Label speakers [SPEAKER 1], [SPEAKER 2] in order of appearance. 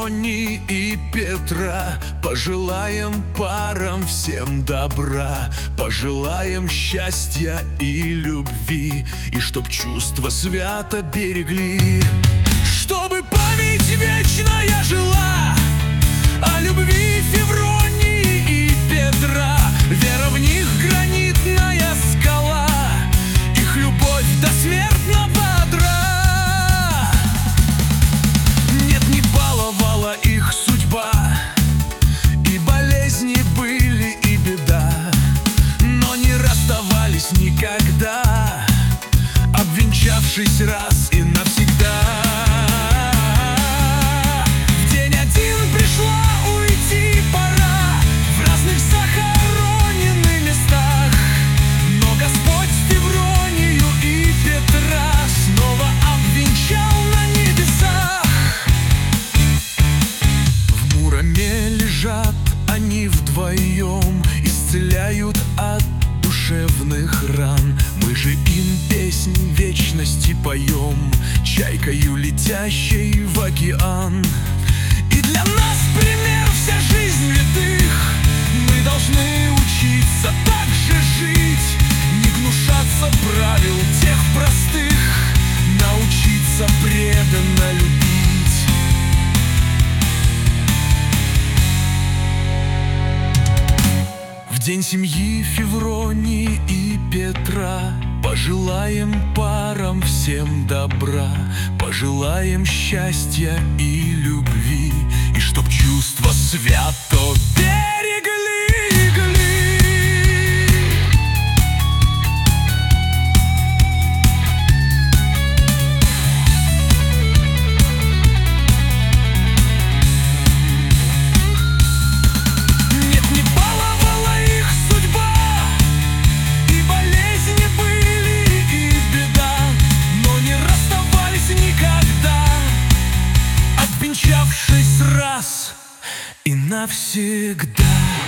[SPEAKER 1] Февронии и Петра. Пожелаем парам всем добра, пожелаем счастья и любви, и чтоб чувства свято берегли, чтобы память вечная жила о любви Февронии и Петра. Вера в них гранитная скала, их любовь до смертного одра. Нет, не баловала их судьба, и болезни были, и беда, но не расставались никогда, обвенчавшись раз и навсегда. В день один пришла уйти пора, в разных захороненных местах, но Господь Февронию и Петра снова обвенчал на небесах. В Муроме лежат они вдвоем, исцеляют от душевных ран. Мы же им песнь вечности поем, чайкою летящей в океан. И для нас пример вся жизнь святых. Мы должны учиться так же жить, не гнушаться правил тех простых, научиться преданно любить. В день семьи Февронии и Петра пожелаем парам всем добра, пожелаем счастья и любви, и чтоб чувства свято берегли. Обвенчавшись раз и навсегда.